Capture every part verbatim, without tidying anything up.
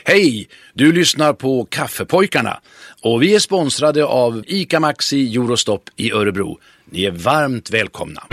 Hej! Du lyssnar på Kaffepojkarna och vi är sponsrade av ICA Maxi Eurostop i Örebro. Ni är varmt välkomna.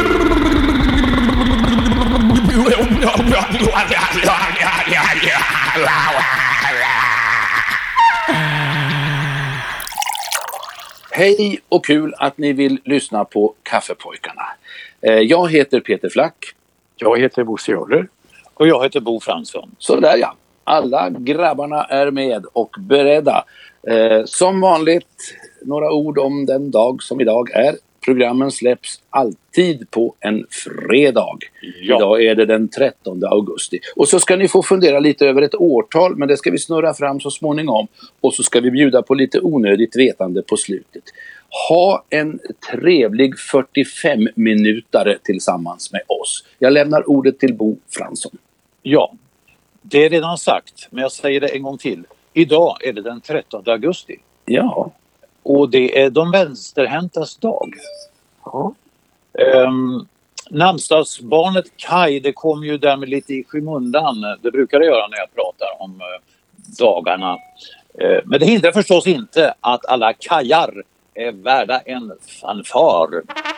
Hej och kul att ni vill lyssna på Kaffepojkarna. Jag heter Peter Flack. Jag heter Bosse Joller. Och jag heter Bo Fransson. Så där ja. Alla grabbarna är med och beredda. Eh, som vanligt, några ord om den dag som idag är. Programmen släpps alltid på en fredag. Ja. Idag är det den trettonde augusti. Och så ska ni få fundera lite över ett årtal, men det ska vi snurra fram så småningom. Och så ska vi bjuda på lite onödigt vetande på slutet. Ha en trevlig fyrtiofem minutare tillsammans med oss. Jag lämnar ordet till Bo Fransson. Ja, det är redan sagt, men jag säger det en gång till. Idag är det den trettonde augusti. Ja. Och det är de vänsterhäntas dag. Ja. Um, namnsdagsbarnet Kai, det kom ju därmed lite i skymundan. Det brukar det göra när jag pratar om uh, dagarna. Uh, men det hindrar förstås inte att alla Kajar är värda en fanfar.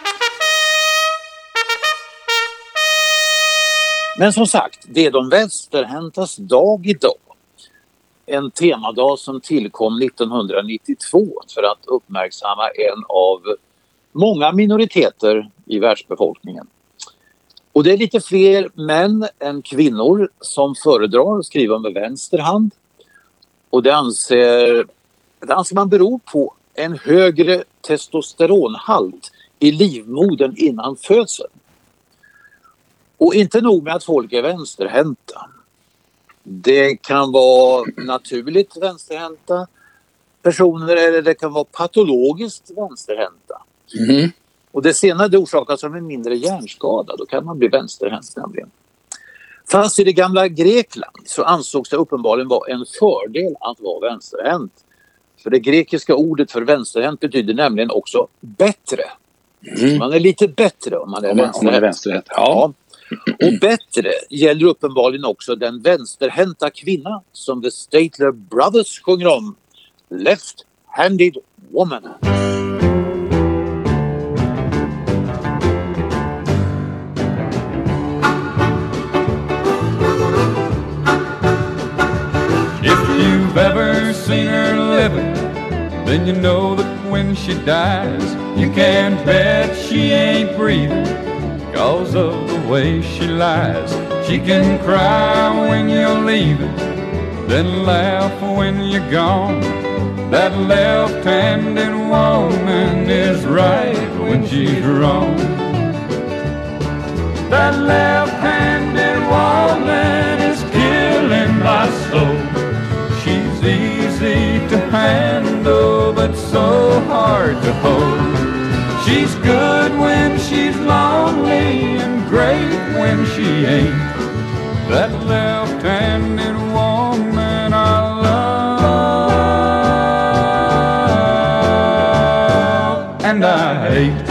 Men som sagt, det är de vänsterhäntas dag idag. En temadag som tillkom nittonhundranittiotvå för att uppmärksamma en av många minoriteter i världsbefolkningen. Och det är lite fler män än kvinnor som föredrar att skriva med vänster hand. Och det anser, det anser man beror på en högre testosteronhalt i livmodern innan födseln. Och inte nog med att folk är vänsterhänta. Det kan vara naturligt vänsterhänta personer eller det kan vara patologiskt vänsterhänta. Mm. Och det senare det orsakas av en mindre hjärnskada. Då kan man bli vänsterhänt nämligen. Fast i det gamla Grekland så ansågs det uppenbarligen vara en fördel att vara vänsterhänt. För det grekiska ordet för vänsterhänt betyder nämligen också bättre. Mm. Man är lite bättre om man är vänsterhänt. vänsterhänt. Ja. Och bättre gäller uppenbarligen också den vänsterhänta kvinna som The Statler Brothers sjunger om. Left-handed woman. If you've ever seen her living, then you know that when she dies, you can bet she ain't breathing. Because of the way she lies. She can cry when you're leaving, then laugh when you're gone. That left-handed woman is right when she's wrong. That left-handed woman is killing my soul. She's easy to handle but so hard to hold. She's good when she's lonely and great when she ain't. That left-handed woman I love and I hate.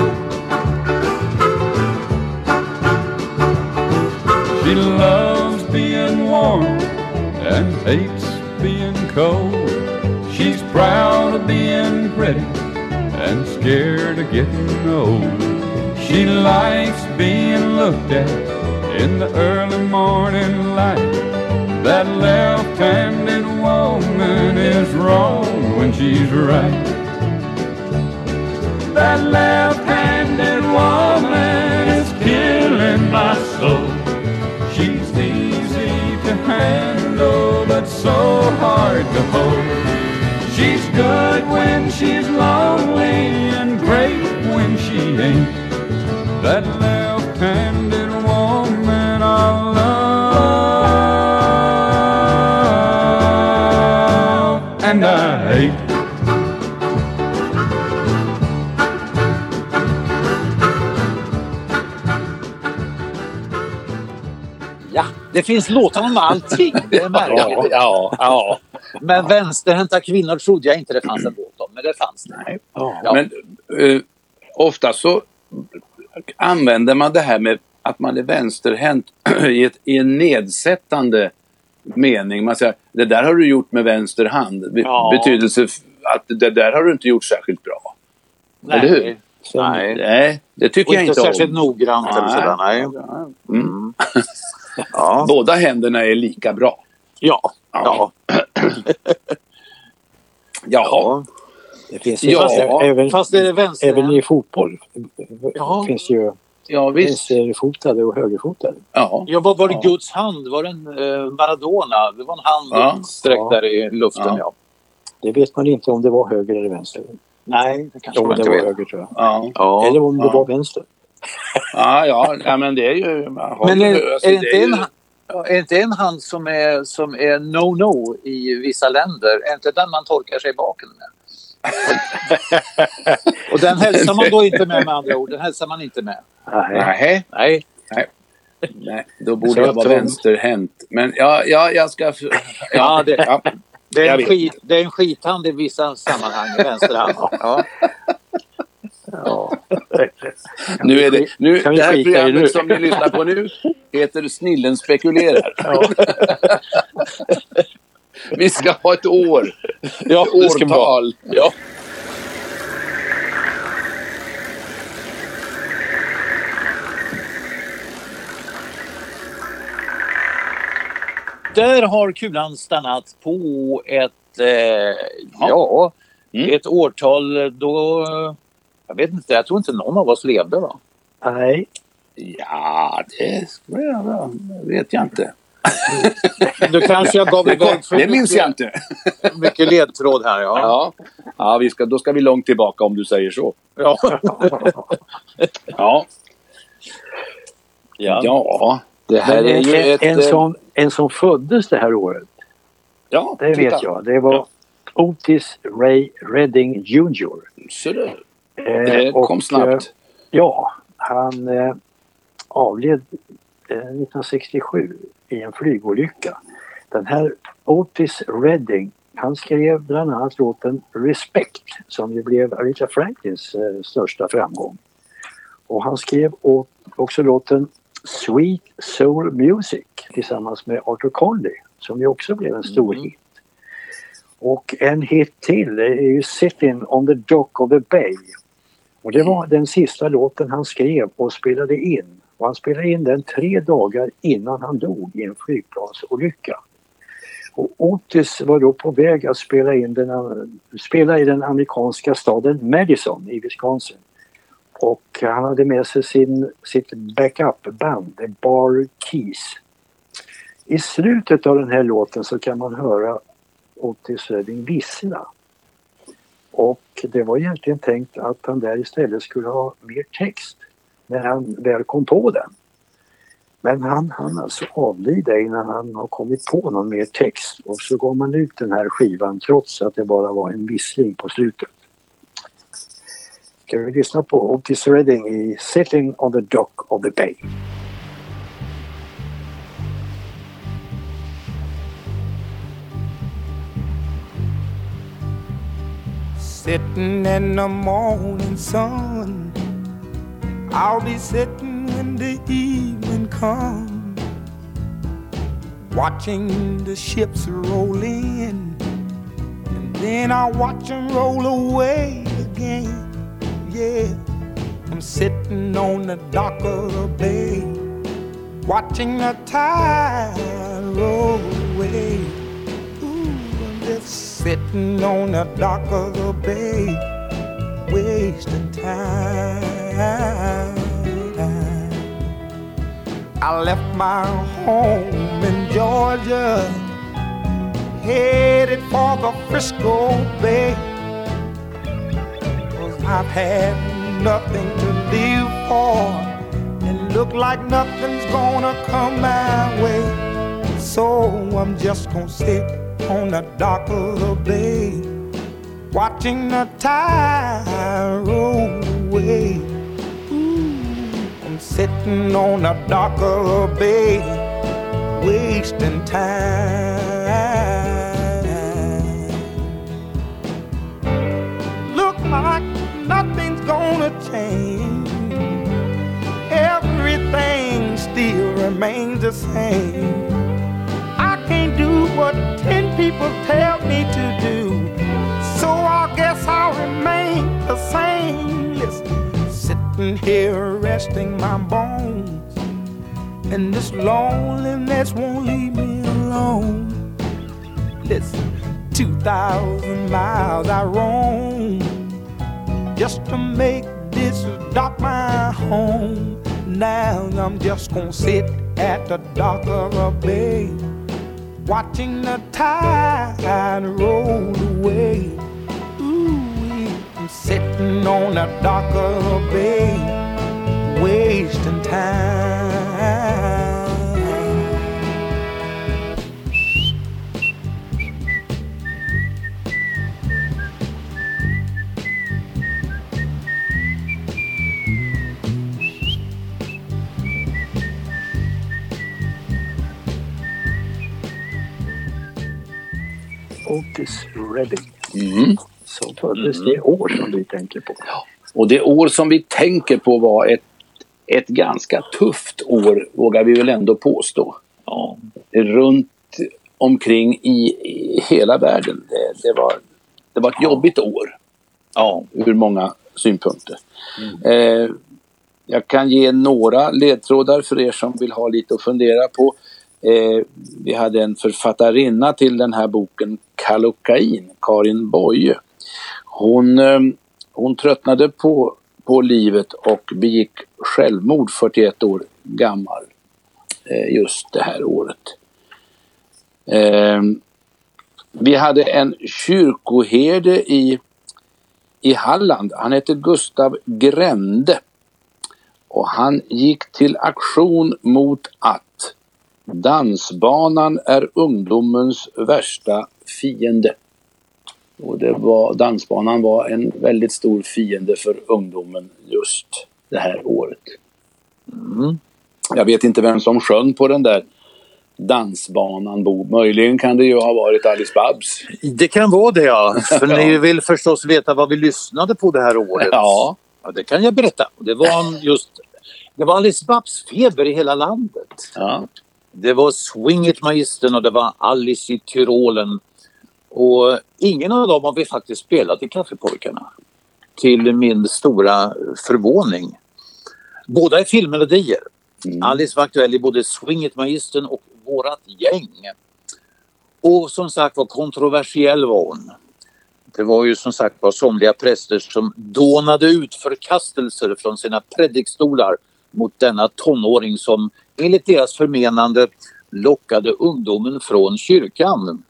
She loves being warm and hates being cold. She's proud of being pretty and scared of getting old. She likes being looked at in the early morning light. That left-handed woman is wrong when she's right. That left-handed woman is killing my soul. She's easy to handle but so hard to hold. She's good when she's lonely and great when she ain't. That left-handed woman I love and I hate. Ja, det finns låtar om allting. Det är märkligt. Ja, ja. Men vänsterhänta kvinnor trodde jag inte det fanns en låt om. Men det fanns det. Nej. Ja. Men uh, ofta så använder man det här med att man är vänsterhänt i, ett, i en nedsättande mening. Man säger, det där har du gjort med vänster hand. Be- Ja. Betydelse f- att det där har du inte gjort särskilt bra. Nej. Eller hur? Nej. Nej, det tycker Och jag inte inte särskilt om. noggrant eller sådär. Nej. Mm. Ja. Båda händerna är lika bra. Ja. Ja. Ja. Det finns Ja, ju, även, Fast det är vänster. även i fotboll Ja. finns ju Ja, visst. vänsterfotade och högerfotade. Ja. Ja, vad var det Ja. Guds hand? Var det en eh, Maradona? Det var en hand Ja. sträckt Ja. där i luften, ja. Ja. Det vet man inte om det var höger eller vänster. Nej, det kanske Jo, man det inte var vet. höger tror jag. Ja. Ja. Eller om det Ja. var vänster. Ja, ja, ja, men det är ju... man har Men ju- är, alltså, är, det inte är en, ju- ja, är inte en hand som är, som är no-no i vissa länder, är inte den man torkar sig i baken med? Och den hälsar man då inte med med andra ord. Den hälsar man inte med. Nej. Nej, Nej. nej, då borde Så jag att vara de- vänsterhänt. Men ja, ja, jag ska... Ja, Ja, det- ja. Det är, Jag en vet. skit, det är en skithand i vissa sammanhang, vänsterhand. Ja. Ja. Nu är det, nu, Kan vi det här skita i nu? programmet som ni lyssnar på nu heter Snillen spekulerar. Ja. Vi ska ha ett år. Ja, det ska vi ha. Årtal. Ja. Där har kulan stannat på ett, eh, ja, Mm. ett årtal då, jag vet inte, jag tror inte någon av oss levde, va? Nej. Ja, det skulle jag, vet jag inte. Då kanske jag gav Det, iväg för det minns jag mycket, inte. mycket ledtråd här, ja. Ja, ja vi ska, då ska vi långt tillbaka om du säger så. Ja. Ja, ja det här Men är ju en, ett... en, eh, som, en som föddes det här året, ja, det titta. vet jag. Det var Otis Ray Redding junior Så det, Eh, det och, kom eh, snabbt. Ja, han eh, avled eh, nittonhundrasextiosju i en flygolycka. Den här Otis Redding, han skrev bland annat låten Respect som ju blev Aretha Franklins eh, största framgång. Och han skrev å- också låten Sweet Soul Music tillsammans med Arthur Conley som ju också blev en stor Mm. hit. Och en hit till är ju Sitting on the Dock of the Bay. Och det var den sista låten han skrev och spelade in. Och han spelade in den tre dagar innan han dog i en flygplansolycka. Och Otis var då på väg att spela, in den, spela i den amerikanska staden Madison i Wisconsin. Och han hade med sig sin, sitt backup-band, The Bar Keys. I slutet av den här låten så kan man höra Otis Redding vissla. Och det var egentligen tänkt att han där istället skulle ha mer text när han väl kom på den. Men han hann alltså avlida innan han har kommit på någon mer text. Och så gav man ut den här skivan trots att det bara var en vissling på slutet. Ska vi lyssna på Otis Redding i Sitting on the Dock of the Bay. Sitting in the morning sun, I'll be sitting when the evening comes, watching the ships roll in, and then I'll watch them roll away again. Yeah, I'm sitting on the dock of the bay, watching the tide roll away. Ooh, I'm just sitting on the dock of the bay, wasting time. I left my home in Georgia, headed for the Frisco Bay, 'cause I've had nothing to live for, and look like nothing's gonna come my way. So I'm just gonna sit on the dock of the bay, watching the tide roll away. Ooh, I'm sitting on the dock of the bay, wasting time. Look like nothing's gonna change, everything still remains the same. I can't tell me to do. So I guess I'll remain the same. Listen, sitting here resting my bones, and this loneliness won't leave me alone. Listen, two thousand miles I roam just to make this dock my home. Now I'm just gonna sit at the dock of a bay, watching the tide roll away. Ooh, I'm sitting on the dock of a bay, wasting time. Otis Redding. Mm. Så föddes mm. det år som vi tänker på. Ja. Och det år som vi tänker på var ett, ett ganska tufft år, vågar vi väl ändå påstå. Ja. Runt omkring i, i hela världen. Det, det, var, det var ett ja. jobbigt år. Ja, ur många synpunkter. Mm. Eh, jag kan ge några ledtrådar för er som vill ha lite att fundera på. Eh, vi hade en författarinna till den här boken, Kallocain, Karin Boye. Hon, eh, hon tröttnade på, på livet och begick självmord fyrtioett år gammal eh, just det här året. Eh, vi hade en kyrkoherde i, i Halland. Han hette Gustav Grände. Och han gick till aktion mot att dansbanan är ungdomens värsta fiende. Och det var, dansbanan var en väldigt stor fiende för ungdomen just det här året. Mm. Jag vet inte vem som sjöng på den där dansbanan, Bo. Möjligen kan det ju ha varit Alice Babs. Det kan vara det, ja. För ja. Ni vill förstås veta vad vi lyssnade på det här året. Ja. Ja, det kan jag berätta. Det var just det var Alice Babs feber i hela landet. Ja. Det var Swing It Magistern och det var Alice i Tyrolen. Och ingen av dem har vi faktiskt spelat i Kaffepojkarna. Till min stora förvåning. Båda är filmmelodier. Mm. Alice var aktuell i både Swing It Magistern och Vårat gäng. Och som sagt var kontroversiell var hon. Det var ju som sagt var somliga präster som dånade ut förkastelser från sina predikstolar mot denna tonåring som enligt deras förmenande lockade ungdomen från kyrkan.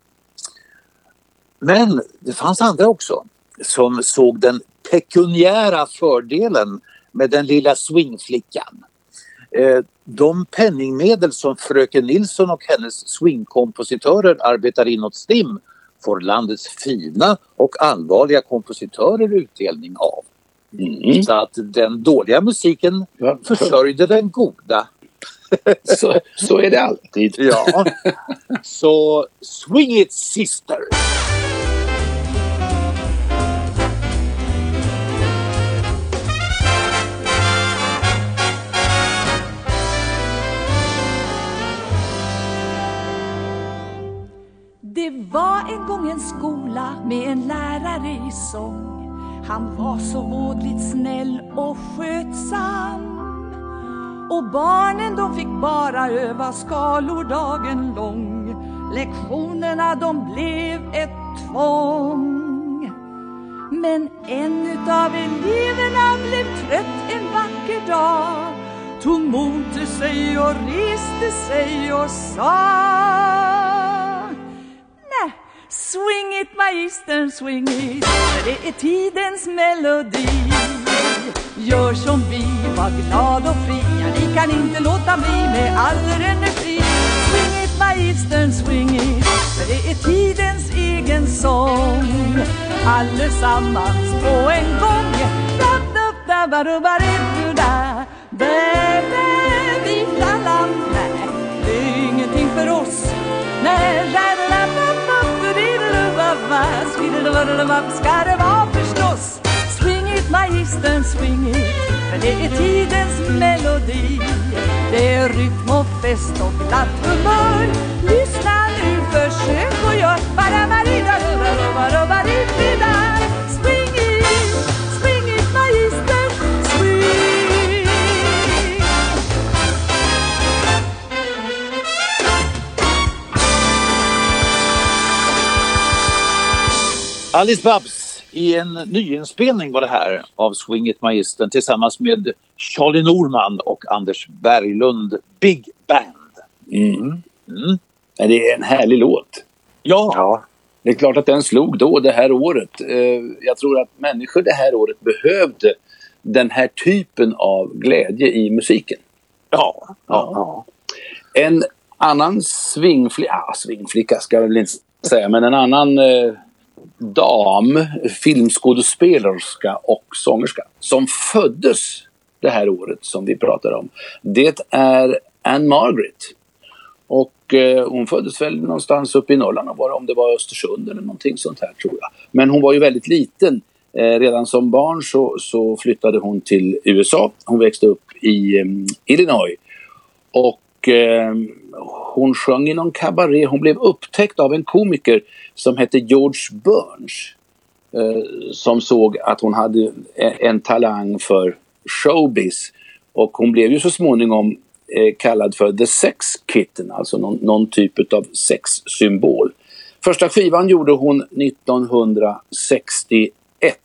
Men det fanns andra också som såg den pekuniära fördelen med den lilla swingflickan. De penningmedel som fröken Nilsson och hennes swingkompositörer arbetar in åt STIM får landets fina och allvarliga kompositörer utdelning av. Mm. Så att den dåliga musiken ja. försörjde den goda. Så, så är det alltid. Ja. Så swing it, sister! Det var en gång en skola med en lärare i sång. Han var så vådligt snäll och skötsam. Och barnen de fick bara öva skalor dagen lång. Lektionerna de blev ett tvång. Men en utav eleverna blev trött en vacker dag. Tog mod till sig och reste sig och sa: swing it, magistern, swing it, för det är tidens melodi. Gör som vi, var glad och fri, ja, ni kan inte låta bli med all energi. Swing it, magistern, swing it, för det är tidens egen sång. Allesammans på en gång. Vi flallan, nej, det är ingenting för oss. Nej, ska det vara förstås. Swing it, magistern, swing it, för det är tidens melodi. Det är rytm och fest och glatt humör. Lyssna nu, försök och gör bara Marie. Alice Babs i en nyinspelning var det här av Swing It Magistern tillsammans med Charlie Norman och Anders Berglund, Big Band. Mm. Mm. Det är en härlig låt. Ja. Ja. Det är klart att den slog då det här året. Jag tror att människor det här året behövde den här typen av glädje i musiken. Ja. Ja. Ja. En annan svingflicka, ah, svingflicka ska jag väl inte säga, men en annan eh, dam, filmskådespelerska och sångerska som föddes det här året som vi pratar om. Det är Ann-Margret. Och eh, hon föddes väl någonstans uppe i Norrland, och var, om det var Östersund eller någonting sånt här tror jag. Men hon var ju väldigt liten. Eh, redan som barn så, så flyttade hon till U S A. Hon växte upp i eh, Illinois. Och eh, hon sjöng i någon kabaré. Hon blev upptäckt av en komiker som hette George Burns. Eh, som såg att hon hade en, en talang för showbiz. Och hon blev ju så småningom eh, kallad för The Sex Kitten. Alltså någon, någon typ av sexsymbol. Första skivan gjorde hon nittonhundrasextioett.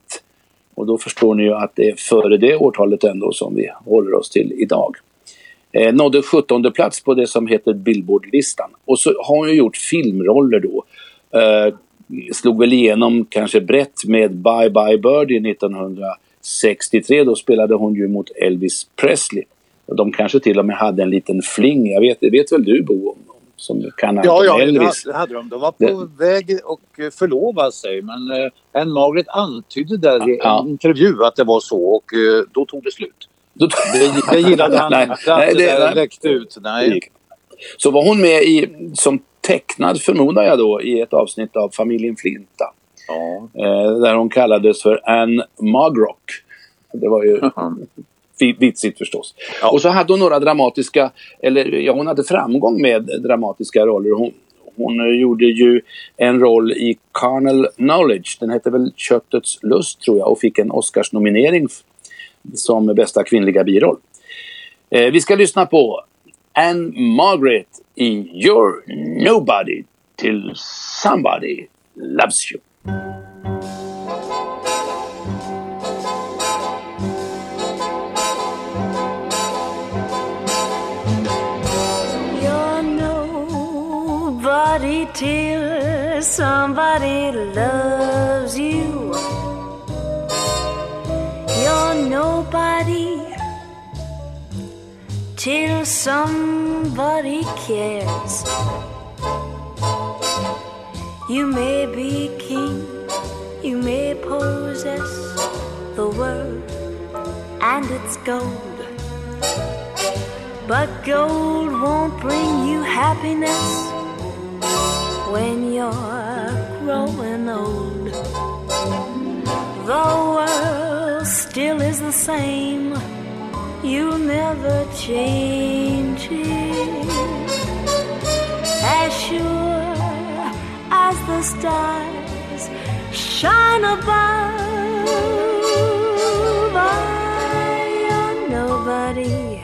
Och då förstår ni ju att det är före det årtalet ändå som vi håller oss till idag. Eh, nådde sjuttonde plats på det som heter Billboard-listan. Och så har hon ju gjort filmroller då. Eh, slog väl igenom kanske brett med Bye Bye Birdie nittonhundrasextiotre. Då spelade hon ju mot Elvis Presley. Och de kanske till och med hade en liten fling. Jag vet, det vet väl du, Bo, om, som kan ja, ja, Elvis. det hade de. De var på det... väg och förlova sig. Men eh, Ann-Margret antydde där i en ja. intervju att det var så. Och eh, då tog det slut. Det, det gillade han inte. Nej, det, det där läckte ut. Nej. Så var hon med i, som tecknad förmodar jag då, i ett avsnitt av Familjen Flinta. Ja. Eh, där hon kallades för Ann Magrock. Det var ju uh-huh. vitsigt förstås. Ja. Och så hade hon några dramatiska, eller ja, hon hade framgång med dramatiska roller. Hon, hon gjorde ju en roll i Carnal Knowledge. Den hette väl Köttets lust tror jag, och fick en Oscarsnominering som bästa kvinnliga biroll. Eh, vi ska lyssna på Ann-Margret i You're Nobody Till Somebody Loves You. You're nobody till somebody loves you. You're nobody till somebody cares. You may be king, you may possess the world and its gold, but gold won't bring you happiness when you're growing old. The world still is the same, you'll never change it. As sure as the stars shine above, I'm nobody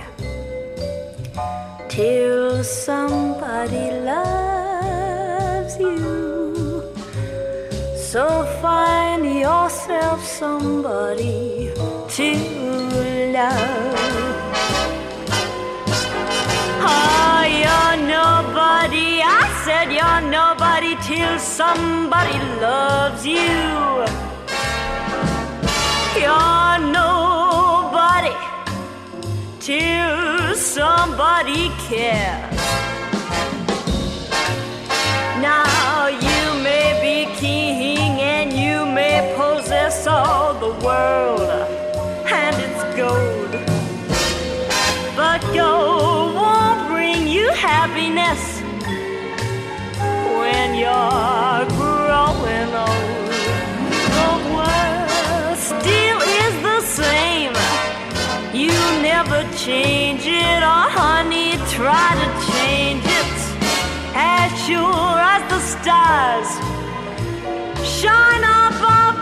till somebody loves you. So find yourself somebody to love. Oh, you're nobody, I said you're nobody till somebody loves you. You're nobody till somebody cares. Now you may be king and you may possess all the world and its gold, but gold won't bring you happiness when you're growing old. The world still is the same, you never change it, oh honey, try to change it. As sure as the stars shine up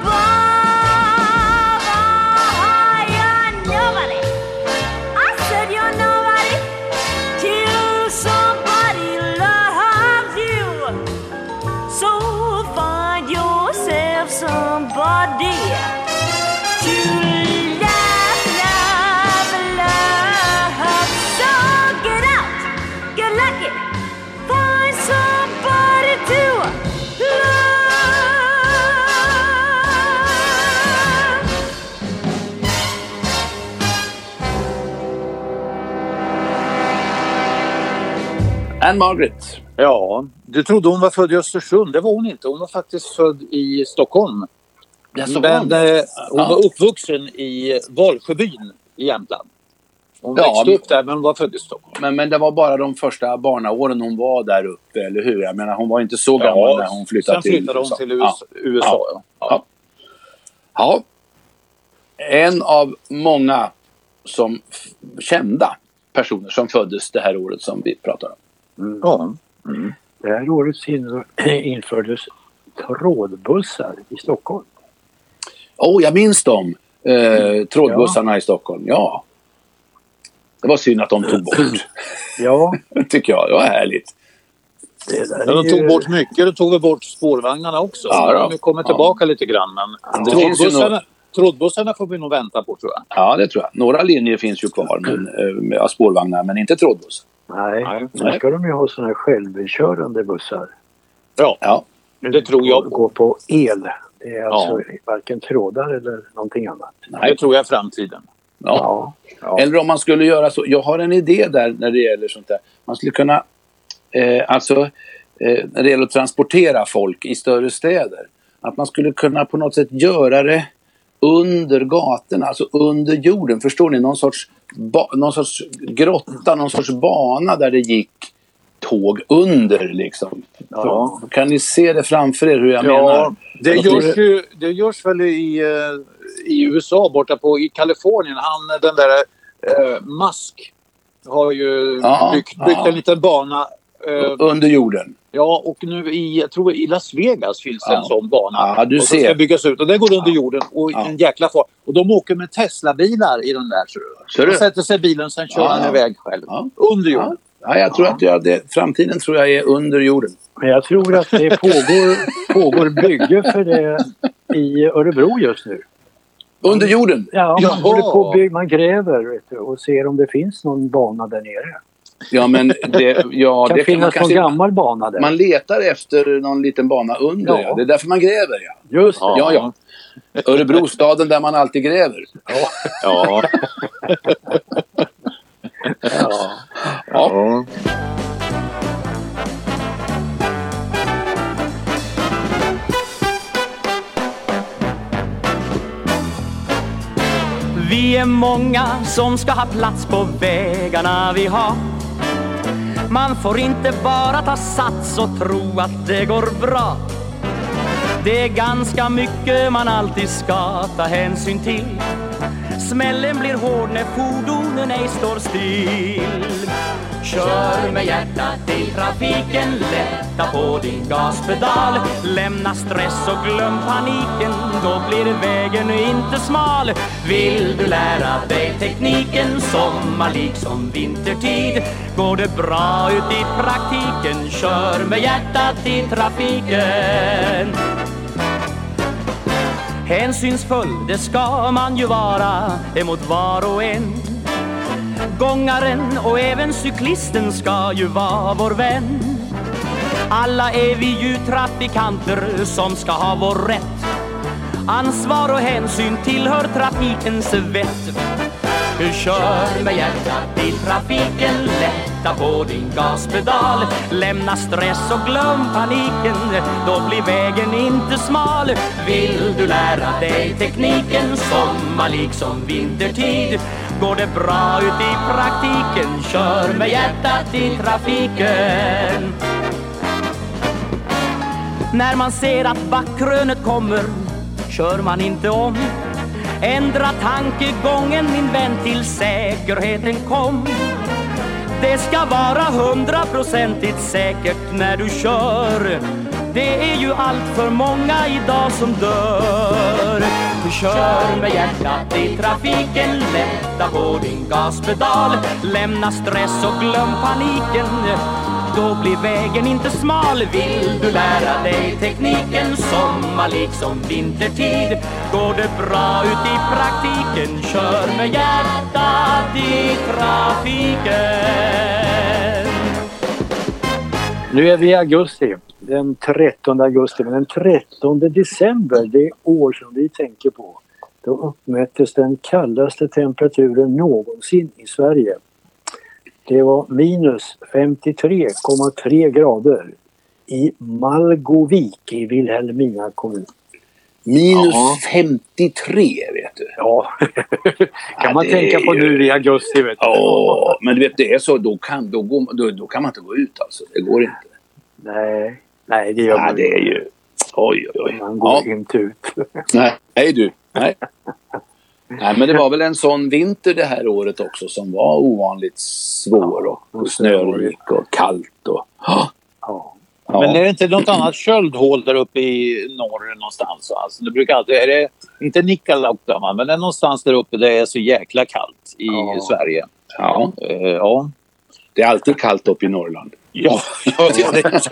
above, oh, you're nobody, I said you're nobody till somebody loves you. So find yourself somebody to love, love, love. So get out, get lucky, find somebody to love. Anne Margaret. Ja, du trodde hon var född i Östersund. Det var hon inte. Hon var faktiskt född i Stockholm. Jaså, Men hon? eh, hon Ja. var uppvuxen i Valsjöbyn i Jämtland. Hon Ja, växte men- upp där men hon var född i Stockholm. Men, men det var bara de första barnaåren hon var där uppe, eller hur? Jag menar, hon var inte så gammal när hon flyttade sen till flyttade hon U S A. till U S A. U S A ja. Ja. Ja. En av många som f- kända personer som föddes det här året som vi pratar om. Mm. Ja. Det här året in, infördes trådbussar i Stockholm. Åh, oh, jag minns dem. Eh, trådbussarna i Stockholm, ja. Det var synd att de tog bort. Ja, Tycker jag, det var härligt. det där Ja, de är tog ju- bort mycket. De tog väl bort spårvagnarna också. Ja, då. De kommer tillbaka lite grann. Men Det finns ju trådbussarna, nog- trådbussarna får vi nog vänta på tror jag. Ja, det tror jag. Några linjer finns ju kvar, men, eh, med spårvagnar, men inte trådbussar. Nej, Nej. nu ska de ju ha såna här självkörande bussar. Ja, Ja, det tror jag Gå på. på el. Det är Ja. alltså varken trådar eller någonting annat. nej. Det tror jag är framtiden. Ja. Ja. Ja. Eller om man skulle göra så. Jag har en idé där när det gäller sånt där. Man skulle kunna, eh, alltså, eh, när det gäller att transportera folk i större städer. Att man skulle kunna på något sätt göra det under gatorna, alltså under jorden. Förstår ni? Någon sorts, ba- någon sorts grotta, någon sorts bana där det gick tåg under liksom. Ja. Kan ni se det framför er hur jag Ja, menar? det Jag görs, tror- ju, det görs väl i, eh, i U S A borta på i Kalifornien. Han, den där eh, Musk har ju Ja, byggt, byggt ja. en liten bana. Eh, Under jorden. ja, och nu i, jag tror i Las Vegas finns det Ja. en sån bana. Ja, du och så ser. ska byggas ut och det går under jorden och Ja. en jäkla fart. Och de åker med Tesla-bilar i den där. Så Ser du? de sätter sig i bilen sen kör Ja, han ja. iväg själv. Ja. Under Ja. jorden. Ja, jag tror att jag, det, framtiden tror jag är under jorden. Men jag tror att det pågår, pågår bygge för det i Örebro just nu. Under jorden? Ja, man Jaha. håller på att bygga, man gräver vet du, och ser om det finns någon bana där nere. Ja, men det, ja, Det kan det kan man finnas någon kanske... gammal bana där. Man letar efter någon liten bana under, ja. Ja. Det är därför man gräver, ja. Just det. Ja, ja. Örebrostaden där man alltid gräver. Ja. Ja. Ja. Vi är många som ska ha plats på vägarna vi har. Man får inte bara ta sats och tro att det går bra. Det är ganska mycket man alltid ska ta hänsyn till. Smällen blir hård när fordonen ej står still. Kör med hjärtat i trafiken, lätta på din gaspedal. Lämna stress och glöm paniken, då blir vägen inte smal. Vill du lära dig tekniken, sommar liksom vintertid, går det bra ut i praktiken, kör med hjärtat i trafiken. Hänsynsfull, det ska man ju vara emot var och en. Gångaren och även cyklisten ska ju vara vår vän. Alla är vi ju trafikanter som ska ha vår rätt. Ansvar och hänsyn tillhör trafikens vett. Kör med hjärtat i trafiken, lätta på din gaspedal. Lämna stress och glöm paniken, då blir vägen inte smal. Vill du lära dig tekniken, sommar liksom vintertid, går det bra ut i praktiken, kör med hjärtat i trafiken. När man ser att backkrönet kommer, kör man inte om. Ändra tankegången min vän, till säkerheten kom. Det ska vara hundraprocentigt säkert när du kör. Det är ju allt för många idag som dör. Du kör med hjärtat i trafiken, lätta på din gaspedal. Lämna stress och glöm paniken, då blir vägen inte smal. Vill du lära dig tekniken sommar liksom vintertid, går det bra ut i praktiken, kör med hjärtat i trafiken. Nu är vi i augusti, den trettonde augusti, men den trettonde december, det år som vi tänker på, då uppmättes den kallaste temperaturen någonsin i Sverige. Det var minus femtiotre komma tre grader i Malgovik i Vilhelmina kommun. Minus ja. femtiotre, vet du. Ja, kan ja, man tänka på nu i augusti, vet du. Ja, men du vet, det är så, då kan, då, går, då, då kan man inte gå ut alltså. Det går inte. Nej, nej det gör man ja, det är ju... Oj, oj, oj. Man går ja. inte ut. Nej, hej du. Nej. Nej, men det var väl en sån vinter det här året också som var ovanligt svår och, och snörik och kallt. Och, ja. Ja. Men är det inte något annat köldhål där uppe i norr någonstans? Alltså, det brukar alltid, är det inte Nikkaluokta, men det är någonstans där uppe där det är så jäkla kallt i ja. Sverige. Ja. Uh, ja. Det är alltid kallt uppe i Norrland. Ja, ja det är det.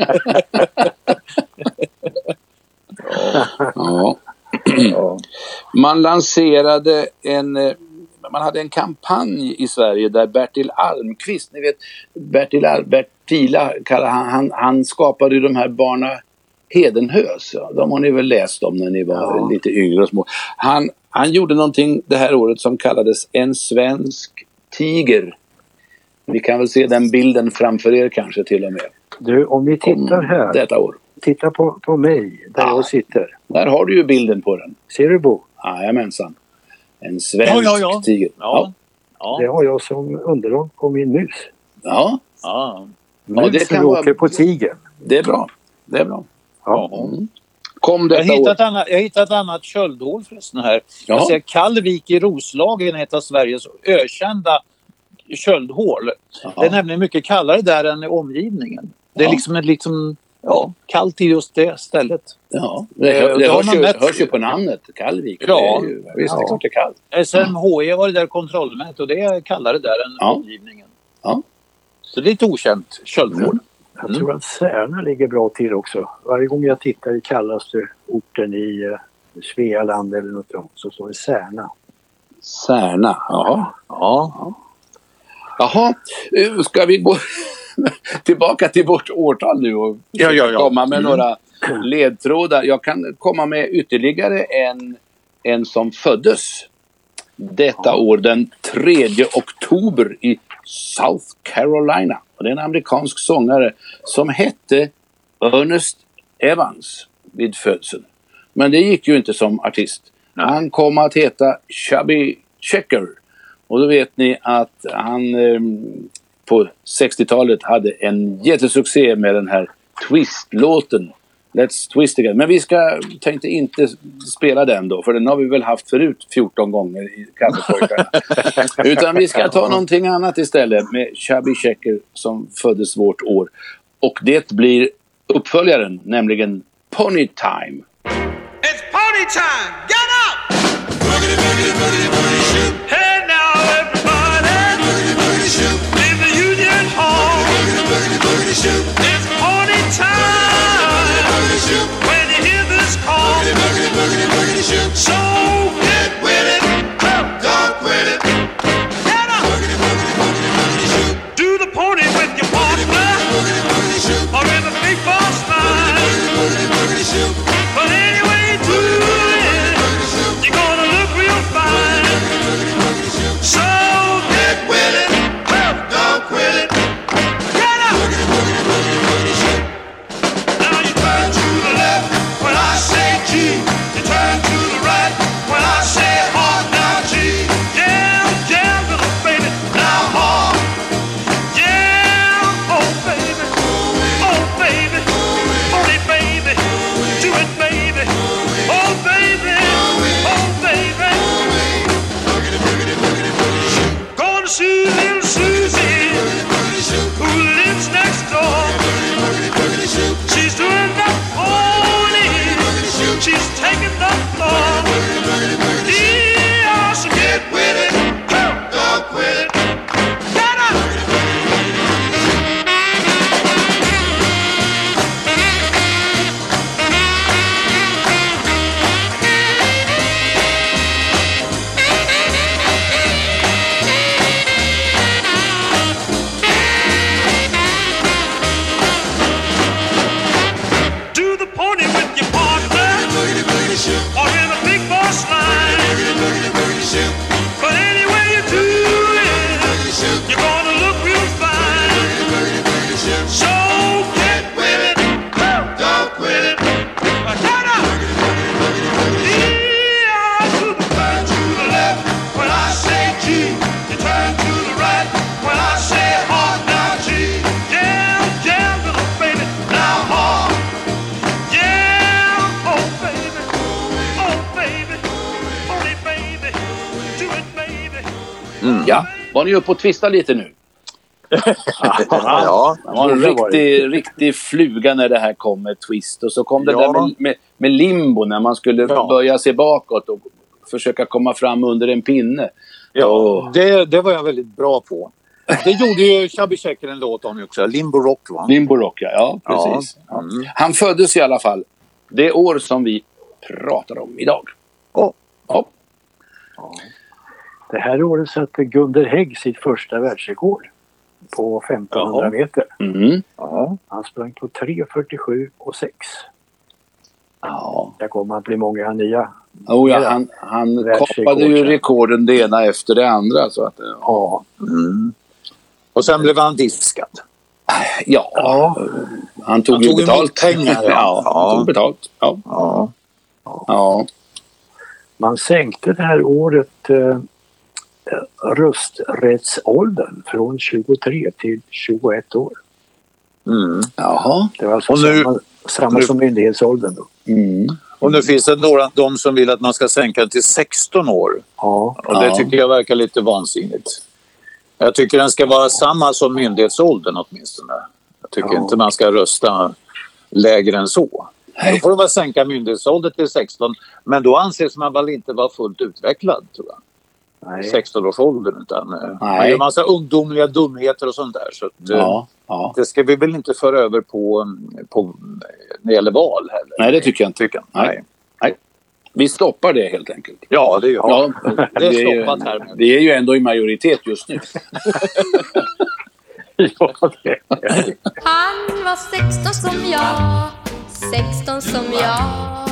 Ja. Ja. Man lanserade en man hade en kampanj i Sverige där Bertil Almqvist, ni vet Bertil Al- Bertila han, han, han skapade ju de här barna Hedenhös, ja. De har ni väl läst om när ni var ja. lite yngre och små. Han, han gjorde någonting det här året som kallades En svensk tiger. Ni kan väl se den bilden framför er kanske till och med. Du, om vi tittar här. Detta år. Titta på, på mig där ja. jag sitter. Där har du ju bilden på den. Ser du, Bo? Jajamensan. En svensk ja, ja, ja. tiger. Ja. Ja. Det har jag som underlag på min mus. Ja. Ja. Mus ja, det kan åker vara... på tiger. Det är bra. Det är bra. Ja. Mm. Kom detta jag har hittat år. Annat, jag har hittat ett annat köldhål förresten här. Ja. Jag ser Kallvik i Roslagen, ett av Sveriges ökända köldhål. Ja. Det är nämligen mycket kallare där än i omgivningen. Det är ja. liksom ett liksom ja, kallt i just det stället. Ja, det, det, det hörs, ju, mätt... hörs ju på namnet, Kallvik. Ja. Det är ju, visst, ja. det är klart det är kallt. S M H I var det där kontrollmätt och det är kallare där än ja. omgivningen. Ja. Så det är ett okänt köldhål. Mm. Jag tror att Särna ligger bra till också. Varje gång jag tittar i kallaste orten i uh, Svealand eller något sånt så står det Särna. Särna, ja. Ja. Jaha, ska vi gå tillbaka till vårt årtal nu och ja, ja, ja. komma med mm. några ledtrådar. Jag kan komma med ytterligare en, en som föddes detta ja. år den tredje oktober i South Carolina. Och det är en amerikansk sångare som hette Ernest Evans vid födseln. Men det gick ju inte som artist. Nej. Han kom att heta Chubby Checker. Och då vet ni att han eh, på sextiotalet hade en jättesuccé med den här Twist-låten. Let's Twist Again. Men vi ska, tänkte inte spela den då, för den har vi väl haft förut fjorton gånger i Kaffepojkarna. Utan vi ska ta någonting annat istället med Chubby Checker som föddes vårt år. Och det blir uppföljaren, nämligen Pony Time. It's Pony Time! Get up! Boogity, boogity, boogity, boogity, shoot! Hey now everybody! Boogity, boogity, shoot! In the Union Hall! Boogity, boogity, boogity, shoot! It's Pony Time! Boogity, boogity, shoot! When you hear this call! Boogity, boogity, boogity, boogity, shoot! So get with it! Don't quit it! Get up! Boogity, boogity, boogity, boogity, shoot! Do the pony with your partner! Boogity, boogity, shoot! Or in the big boss line! Boogity, boogity, boogity, shoot! But anyway, do it. You're gonna look real fine. So get with it. Don't quit it. Get up. Now you turn to the left when I say G. You turn to the right when I say hard. Now G. Yeah, yeah, little baby. Now hard. Yeah, oh baby. Oh baby. Only baby. Do it, baby. Oh, baby. Oh, baby. Gonna see little Susie, who lives next door. She's doing the pony. She's taking the floor. Yeah, so get with it. Don't quit it. Get up. or in a big boss line. But anyway you do it, you're gonna look real fine. So get with it, go with it. Turn up. Yeah, to the turn to the left when I say G. You turn to the right when I say hard. Now G. Jam, jam, little baby. Now hard. Yeah, oh baby, oh baby, oh baby, do it baby. Mm. Ja, var ni uppe och twista lite nu? Ja, det var en riktig, riktig fluga när det här kom med twist. Och så kom det ja. där med, med, med limbo när man skulle ja. börja se bakåt och försöka komma fram under en pinne. Ja, och... det, det var jag väldigt bra på. Det gjorde ju Chubby Checker en låt om också. Limbo Rock, va? Limbo Rock, ja. Ja, precis. Ja. Mm. Han föddes i alla fall det år som vi pratar om idag. Oh. Ja. Ja. Det här året satte Gunder Hägg sitt första världsrekord på femtonhundra meter. Mm. Ja. Han sprang på tre fyrtiosju och sex. Ja. Där kommer att bli många nya. Oh ja, han, han kapade ju rekorden det ena efter det andra. Så att, ja. Mm. Och sen blev han diskad. Ja, ja. Han tog, han ju tog betalt. Pengar, ja. Ja, han ja. tog betalt. Ja. Ja. Ja. Man sänkte det här året eh, rösträttsåldern från tjugotre till tjugoett år. Mm. Jaha. Det var alltså och nu, samma, samma nu, som myndighetsåldern då. Mm. Och nu finns det några de som vill att man ska sänka den till sexton år. Ja. Och det tycker jag verkar lite vansinnigt. Jag tycker den ska vara samma som myndighetsåldern åtminstone. Jag tycker ja. inte man ska rösta lägre än så. Hej. Då får de väl sänka myndighetsåldern till sexton. Men då anses man väl inte vara fullt utvecklad, tror jag. Nej. sexton-årsåldern, utan man gör massa ungdomliga dumheter och sånt där. Så att, ja, ja. det ska vi väl inte föra över på, på när det gäller val heller. Nej, det tycker jag inte. Tycker jag. Nej. Nej. Vi stoppar det helt enkelt. Ja, det gör ja, det. är stoppat här med. Vi är ju ändå i majoritet just nu. Ja, det. Han var sexton som jag, sexton som jag.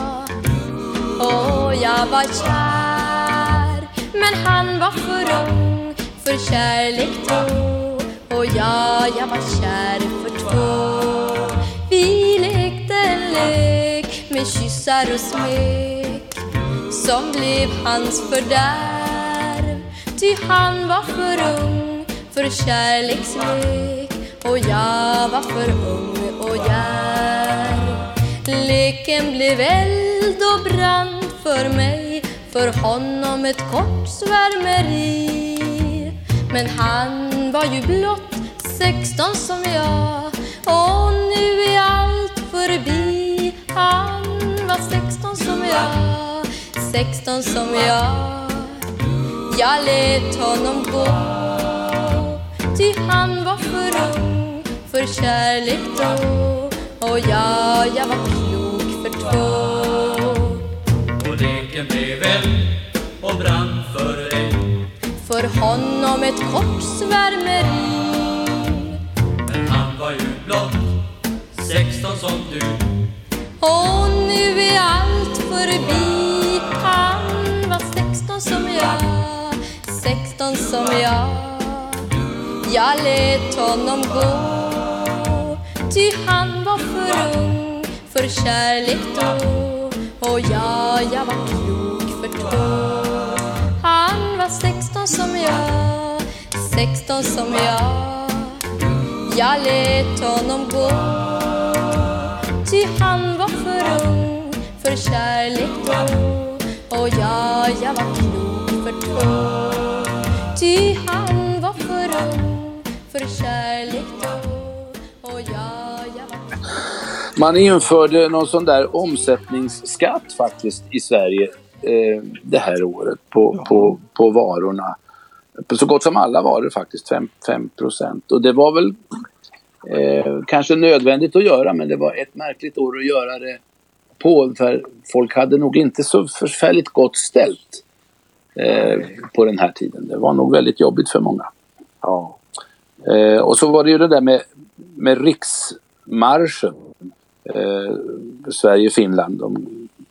Och jag var kär, men han var för ung för kärlek då. Och jag, jag var kär för två. Vi lekte en lek med kyssar och smek som blev hans fördärv. Ty han var för ung för kärlekslek och jag var för ung och djärv. Leken blev eld och brann för mig, för honom ett kort svärmeri. Men han var ju blott sexton som jag, och nu är allt förbi. Han var sexton som jag, sexton som jag. Jag lät honom gå, ty han var för ung för kärlek då. Och jag, jag var klok för två. Och leken blev eld och brann för dig, för honom ett kort svärmeri. Men han var ju blott sexton som du, och nu är allt förbi. Han var sexton som jag, sexton som jag. Jag lät honom gå, ty han var för ung för kärlek då. Och jag, jag var klok för två. Han var sexton som jag, sexton som jag. Jag lät honom gå, ty han var för ung för kärlek då. Och jag, jag var klok för två. Ty han var för ung för kärlek då. Och jag, jag var klok. Man införde någon sån där omsättningsskatt faktiskt i Sverige eh, det här året på, ja. på, på varorna. På så gott som alla varor faktiskt, fem procent. Och det var väl eh, kanske nödvändigt att göra, men det var ett märkligt år att göra det på. För folk hade nog inte så förfärligt gott ställt eh, på den här tiden. Det var nog väldigt jobbigt för många. Ja. Eh, och så var det ju det där med, med riksmarschen. Eh, Sverige-Finland, de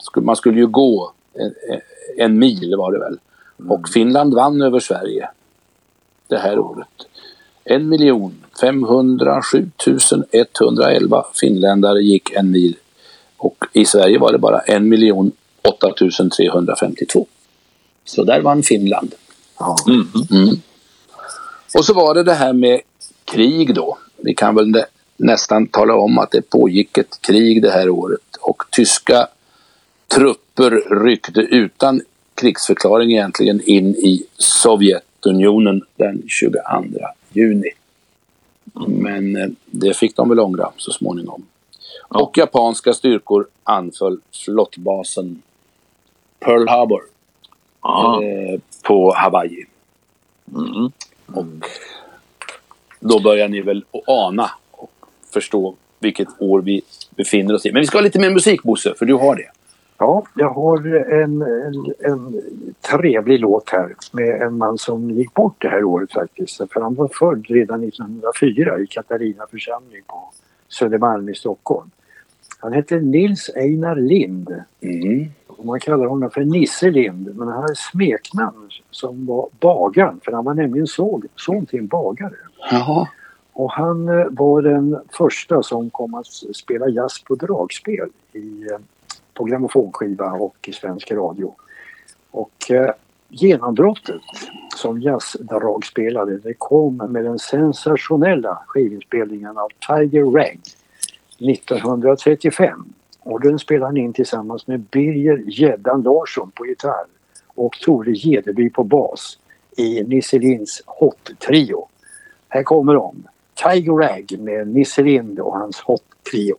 Man skulle ju gå en, en mil var det väl. Och Finland vann över Sverige det här året. En miljon femhundrasju tusen etthundraelva finländare gick en mil. Och i Sverige var det bara en miljon åtta tusen trehundrafemtiotvå. Så där vann Finland. Ja. Mm. Mm. Och så var det det här med krig då. Vi kan väl nästan tala om att det pågick ett krig det här året. Och tyska trupper ryckte utan krigsförklaring egentligen in i Sovjetunionen den tjugoandra juni. Men det fick de väl ångra så småningom. Ja. Och japanska styrkor anföll flottbasen Pearl Harbor eh, på Hawaii. Mm. Och då börjar ni väl ana och förstå vilket år vi befinner oss i. Men vi ska ha lite mer musik, Bosse, för du har det. Ja, jag har en, en, en trevlig låt här med en man som gick bort det här året faktiskt. För han var född redan nittonhundrafyra i Katarina församling på Södermalm i Stockholm. Han hette Nils Einar Lind. Mm. Och man kallar honom för Nisse Lind. Men han hade smeknamn som var Bagan. För han var nämligen son, son till en bagare. Jaha. Och han var den första som kom att spela jazz på dragspel i, på grammofonskiva och i svensk radio. Och eh, genombrottet som jazzdragspelare, det kom med den sensationella skivinspelningen av Tiger Rag nittonhundratrettiofem. Och den spelade han in tillsammans med Birger Gäddan Larsson på gitarr och Tore Gedeby på bas i Nisse Linds Hot Trio. Här kommer de. Tiger Rag med Nisse Lind och hans Hot Trio.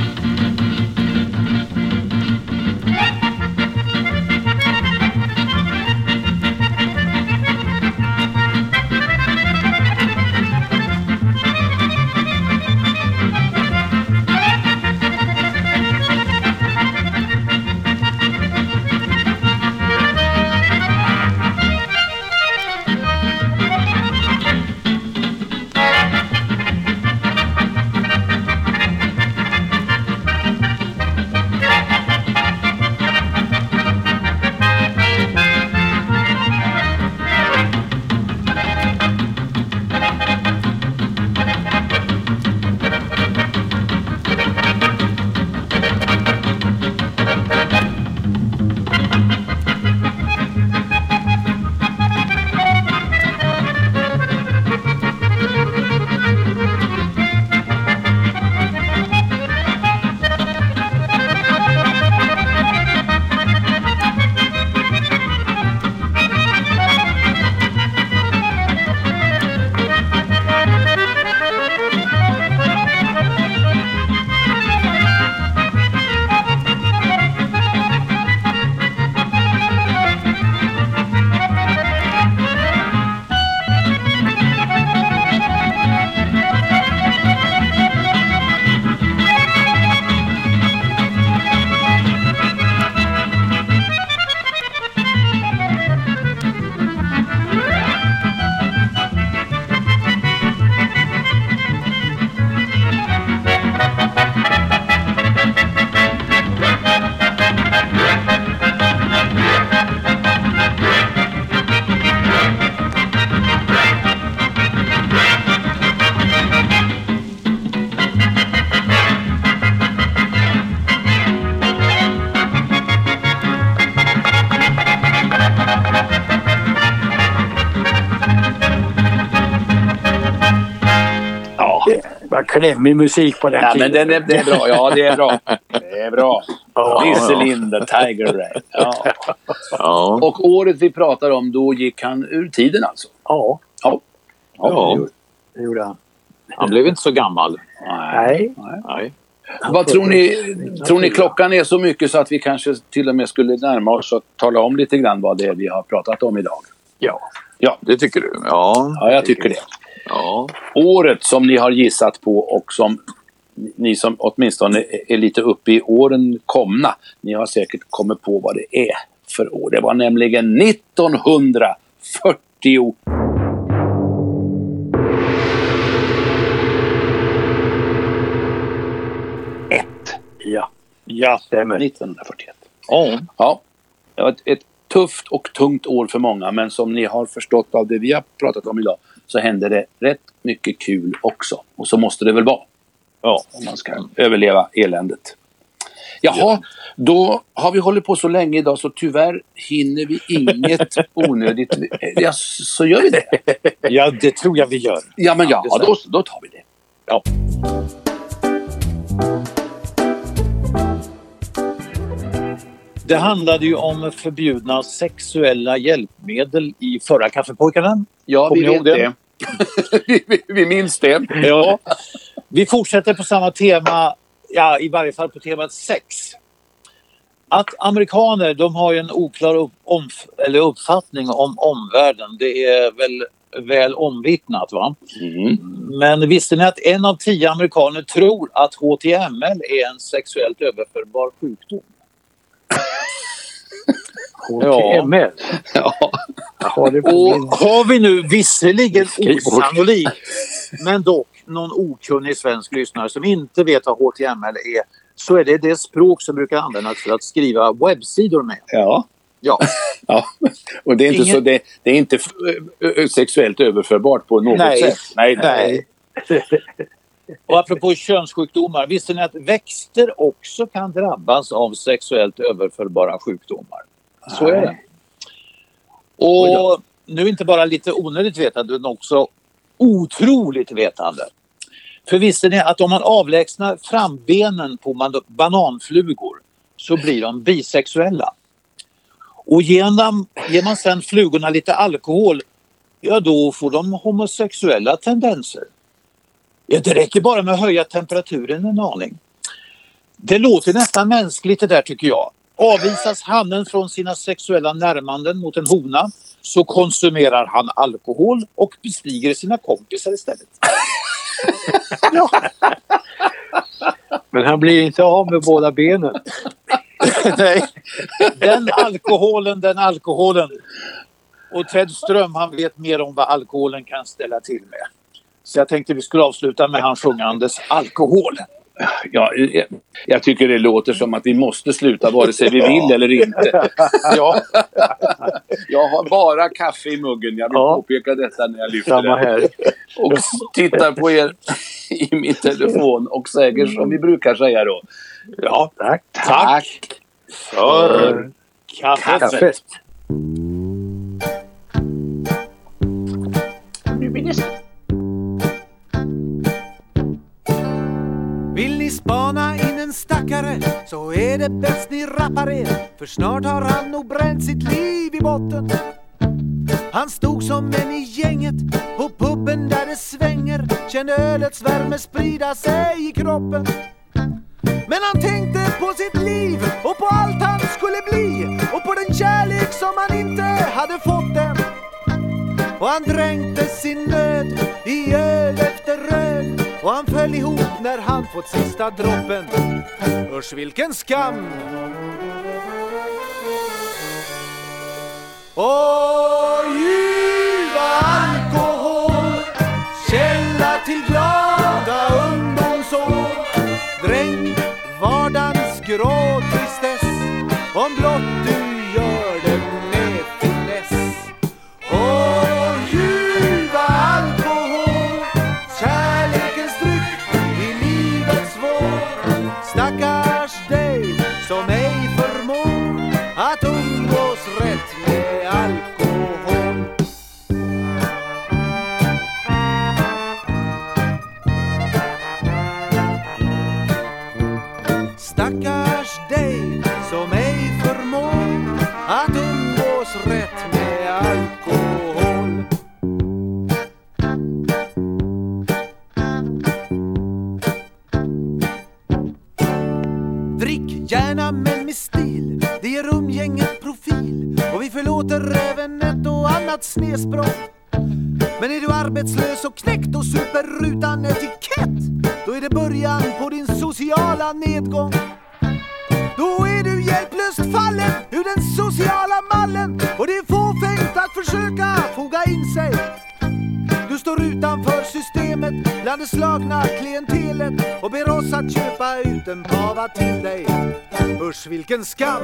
Klämmig musik på den ja, tiden. Men den är, det är bra, ja det är bra. Det är bra. Ja, Nisse Lind, Tiger Rag. Ja. Ja. Och året vi pratar om, då gick han ur tiden alltså? Ja. Ja, ja. ja. Det gjorde han. Han blev inte så gammal. Nej. Nej. Nej. Vad tror ni, tror ni klockan är så mycket så att vi kanske till och med skulle närma oss och tala om lite grann vad det är vi har pratat om idag? Ja. Ja, det tycker du? Ja, ja jag tycker det. Ja. Året som ni har gissat på och som ni som åtminstone är lite uppe i åren komna, ni har säkert kommit på vad det är för år. Det var nämligen nittonhundrafyrtio. Ja, ja stämmer. nittonhundrafyrtioett. Ja. Ja, det var ett, ett tufft och tungt år för många, men som ni har förstått av det vi har pratat om idag så händer det rätt mycket kul också. Och så måste det väl vara. Ja, om man ska överleva eländet. Jaha, då har vi hållit på så länge idag så tyvärr hinner vi inget onödigt. Ja, så gör vi det. Ja, det tror jag vi gör. Ja, men ja, då, då tar vi det. Ja. Det handlade ju om förbjudna sexuella hjälpmedel i förra Kaffepojkarna. Ja, Kommer vi ni vet ihåg det. vi, vi, vi minns det. Ja. Vi fortsätter på samma tema, ja, i varje fall på temat sex. Att amerikaner, de har ju en oklar upp, om, eller uppfattning om omvärlden. Det är väl väl omvittnat, va? Mm. Men visste ni att en av tio amerikaner tror att H T M L är en sexuellt överförbar sjukdom? H T M L? Ja. Har, det och har vi nu visserligen osannolikt, men dock någon okunnig svensk lyssnare som inte vet vad H T M L är, så är det det språk som brukar användas för att skriva webbsidor med. Ja. Ja. Ja. Och det är inte Ingen... så det, det är inte sexuellt överförbart på något nej. sätt. Nej, nej. nej. Och apropå könssjukdomar, visste ni att växter också kan drabbas av sexuellt överförbara sjukdomar? Så är det. Och nu inte bara lite onödigt vetande utan också otroligt vetande. För visste ni att om man avlägsnar frambenen på man- bananflugor så blir de bisexuella. Och genom, ger man sedan flugorna lite alkohol, ja då får de homosexuella tendenser. Ja, det räcker bara med att höja temperaturen en aning. Det låter nästan mänskligt det där tycker jag. Avvisas hannen från sina sexuella närmanden mot en hona så konsumerar han alkohol och bestiger sina kompisar istället. Ja. Men han blir inte av med båda benen. Nej, den alkoholen, den alkoholen. Och Ted Ström, han vet mer om vad alkoholen kan ställa till med. Så jag tänkte vi skulle avsluta med han sjungandes alkohol. Ja, jag, jag tycker det låter som att vi måste sluta vare sig vi vill eller inte. Ja. Jag har bara kaffe i muggen. Jag vill ja. påpeka detta när jag lyfter Samma här. Och tittar på er i min telefon och säger som vi brukar säga då. Ja, tack. Tack för kaffet. kaffet. Nu blir det... Vill ni spana in en stackare så är det bäst ni rappar er, för snart har han nog bränt sitt liv i botten. Han stod som en i gänget på puben där det svänger, kände ölets värme sprida sig i kroppen. Men han tänkte på sitt liv och på allt han skulle bli och på den kärlek som han inte hade fått än. Och han dränkte sin nöd i öl efter öl och han föll ihop när han fått sista droppen. Usch vilken skam! Och ljuva alkohol, källa till glada ungdomsår. Dränk vardagens grå tristess, om blott du gör det med finess. Och ljuva alkohol, kärlekens dryck i livets vår. Stackars dig som ej förmår att umgås rätt med alkohol. Stackars dig som ej förmår att umgås rätt med alkohol. Drick gärna men med stil, det ger umgänget profil och vi förlåter även ett och annat snedsprång. Men är du arbetslös och knäckt och super utan etikett, då är det början på din sociala nedgång. Då är du hjälplöst fallen ur den sociala mallen och det är fåfängt att försöka foga in sig. Du står utanför systemet bland det slagna klientelet och ber oss att köpa ut en pava till dig. Usch, vilken skam!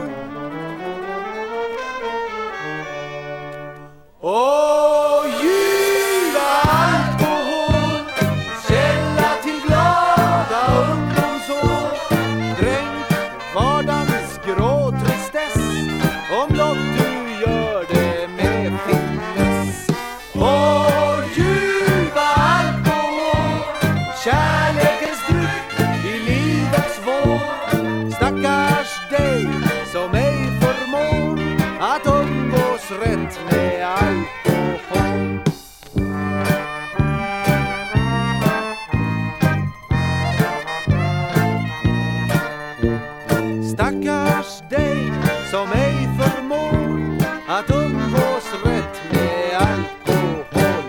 Åh, ljuva alkohol, källa till glada ungdomsår. Dränk vardagens grå tristess, om blott du gör det med finess. Åh, ljuva alkohol, kärlekens dryck i livets vår. Stackars dig som ej förmår att umgås rätt med alkohol. Stackars dig som ej förmår att umgås rätt med alkohol.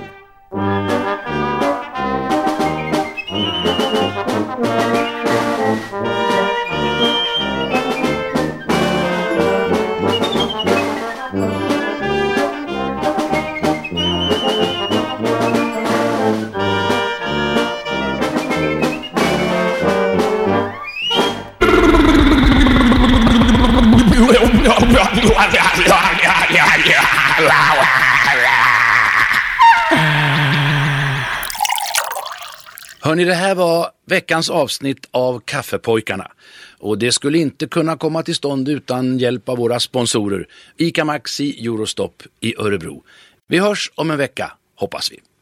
Hörrni, det här var veckans avsnitt av Kaffepojkarna. Och det skulle inte kunna komma till stånd utan hjälp av våra sponsorer. ICA Maxi Eurostop i Örebro. Vi hörs om en vecka, hoppas vi.